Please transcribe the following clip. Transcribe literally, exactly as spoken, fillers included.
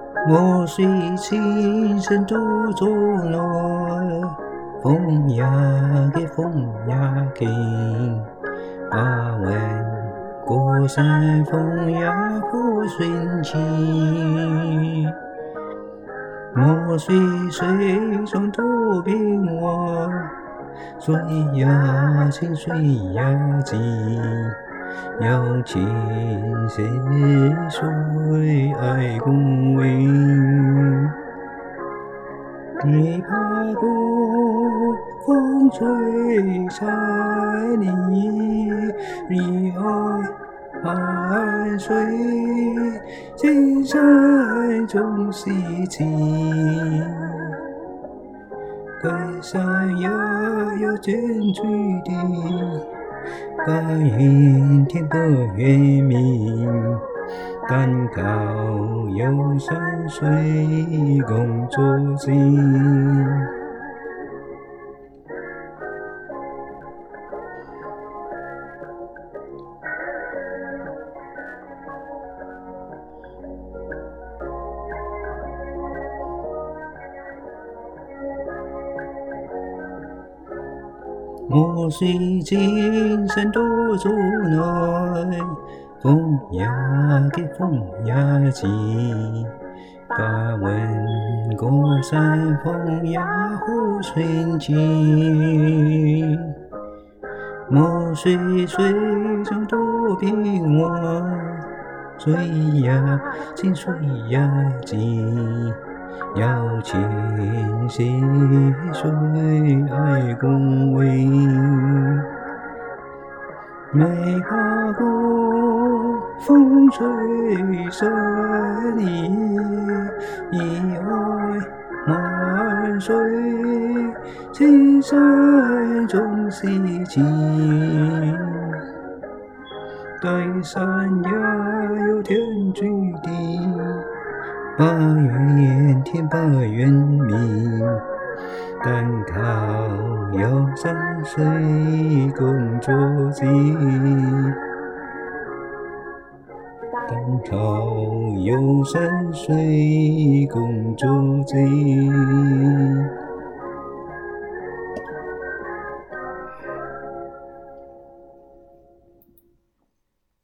我虽情深独坐来，风呀给风呀给，把问过山峰呀不顺情。我虽水中多变化，水呀清水呀静，要清溪水爱共鸣。你爬过风吹山里，你爱海水，金山中西情。盖山呀有卷曲的，白云天不圆明。但靠有山水共作景。我虽今生多阻内，风呀给风呀急，把问过山峰呀湖顺情。我虽水中多变化，水呀清水呀静，要清溪水爱共鸣。没爬过风吹山里，一爱海水，金山中西情。盖山呀有天注定，八元天八元明。但靠有山水共作景，但靠有山水共作景。